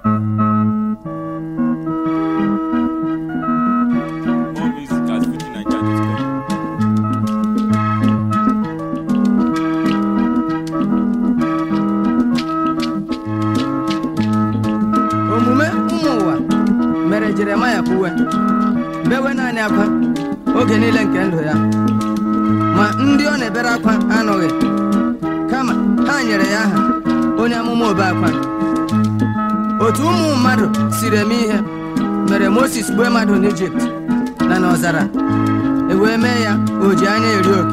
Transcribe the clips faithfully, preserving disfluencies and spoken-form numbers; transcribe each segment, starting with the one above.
Jeremaya kwuwe bewe naanị akwa oge niile nke ndụ ya, ma ndị ọ na-ebere akwa anọghị, kama ha nyere ya aha onye amụma obe akwa. Otu ụmụ mmadụ siri eme ihe mere Moses gbuo mmadụ n'Ijipt na n'ọzara, e wee mee ya o ji anya eri oke.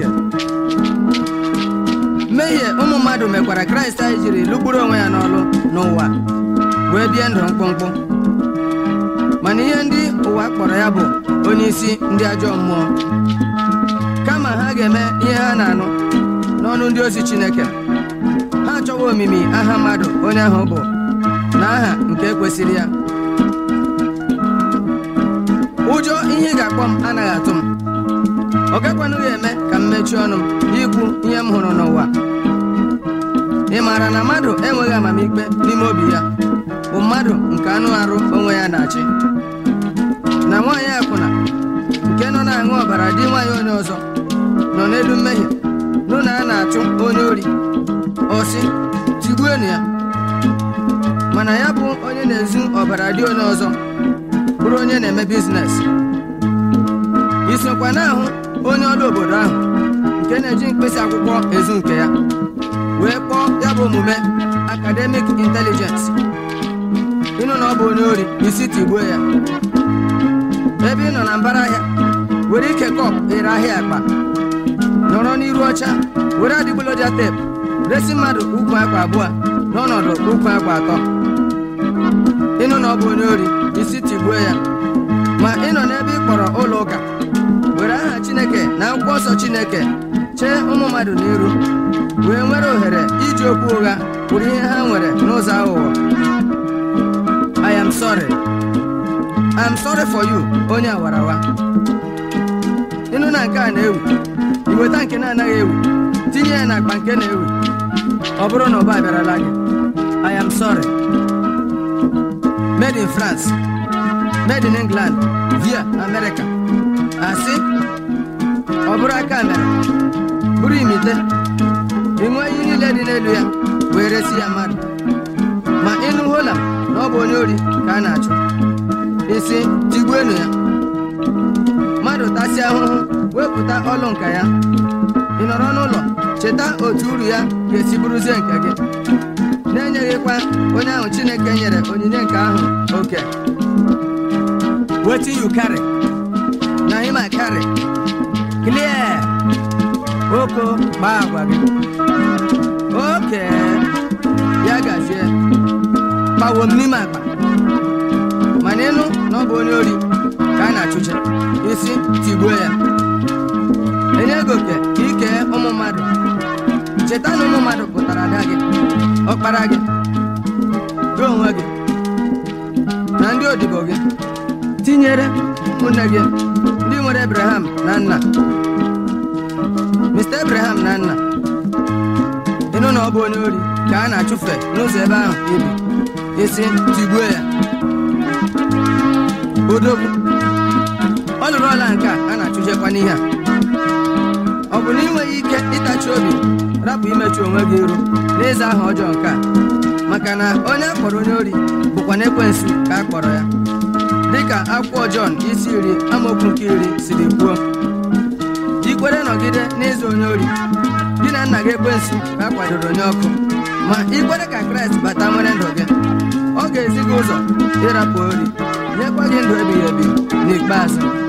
Mmehie ụmụ mmadụ mekwara Kraịst anyị jiri lụgburu onwe ya n'ọlụ n'ụwa wee bie ndụ mkpụmkpụ. Mana ihe ndị ụwa kpọrọ ya bụ onye isi ndị ajọ mmụọ. Kama ha ga-eme ihe ha na-anụ n'ọnụ ndị ozi Chineke, ha achọwa omimi aha mmadụ onye ahụ bụ na aha nke kwesịrị ya. Ụjọ ihe ị ga-akpọ m anaghị atụ m. Ọ gakwanụghị eme ka m mechie ọnụ m ikwu ihe m hụrụ n'ụwa. Ị maara na mmadụ enweghị amamikpe n'ime obi ya bụ mmadụ nke anụ arụ onwe ya na-achị, na nwaanyị akwụna nke nọ na-aṅụ ọbara di nwaanyị onye ọzọ nọ n'elu mmehie nụ na a na-achụ onye ori, ọ sị tigbuenu ya. Mana ya bụ onye na-ezu ọbara di onye ọzọ bụrụ onye na-eme biznes. Isokwa n'ahụ onye ọrụ obodo ahụ nke na-eji mkpịsị akwụkwọ ezu nke ya wee kpọọ ya bụ omume academic intelligence. Ịnụ na ọ bụ onye ori, isi tigbuo ya. Ebe ị nọ na mbara ahịa were ike kọp ere ahịa akpa, nọrọ n'iru ọcha were adịgboloja teepu resi mmadụ ukwu akwa abụọ n'ọnọdụ ukwu akwa atọ. Ịnụ na ọ bụ onye ori, isi tigbuo ya. Ma ị nọ n'ebe ị kpọrọ ụlọ ụka were aha Chineke na akwụkwọ nsọ Chineke chee ụmụ mmadụ n'iru wee nwere ohere iji okwu ụgha kwuru ihe ha nwere n'ụzọ aghụghọ. I am sorry. I am sorry for you, onye awarawa. Ịnụ na nke a na-ewu, iweta nke na-anaghị ewu tinye ya n'akpa nke na-ewu, ọ bụrụ na ụba abịarala gị. I am sorry. Made in France, made in England, via America. Asị ọ bụrụ aka mere, bụrụ imite, inwe ihe niile dị n'elu ya wee resi ya mmadụ. Ma ịnụ hụla na ọ bụ onye ori ka a na-achụ, isi tigbuenu ya. Mmadụ tasị ahụhụ wepụta ọlụ nka ya, ị nọrọ n'ụlọ cheta otu uru ya ga-esi bụrụzie nke gị, na-enyeghịkwa onye ahụ Chineke nyere onyinye nke ahụ oke. Wetin you carry na him I carry. Clear. Oko gbaa agwa gị. Oke ya gazie kpawo m n'ime akpa. Mana ịnụ na ọ bụ onye ori ka a na-achụche, isi tigbuo ya. Enye ego oke ka ike ụmụ mmadụ. Cheta na ụmụ mmadụ pụtara ada gị, ọkpara gị, gị onwe gị na ndị odibo gị, tinyere ụmụnne gị ndị nwere Abraham na nna, Mister Abraham na nna. Ịnụ na ọ bụ onye ori ka a na-achụfe n'ụzọ ebe ahụ ibi, isi tigbuo ya. Odogwu ọ lụrụ ọla nke a na-achụjekwa n'ihe a. Ọ bụ na ị nweghị ike ịtachi obi rapụ imechu onwe gị iru n'ịza aha ọjọọ nke a, maka na onye a kpọrọ onye ori bụkwa n'ekwensu ka a kpọrọ ya, dịka akwụkwọ Jọn isi iri amaokwu nke iri siri kwuo. Ikwere nọgide n'ịza onye ori, gị na nna gị ekwensu ka a kwadoro onye ọkụ. Ma ikwere ka Kraịst bata nwere ndụ gị, ọ ga-ezi gị ụzọ ịrapụ ori, nyekwa gị ndụ ebighị ebi n'ikpeazụ.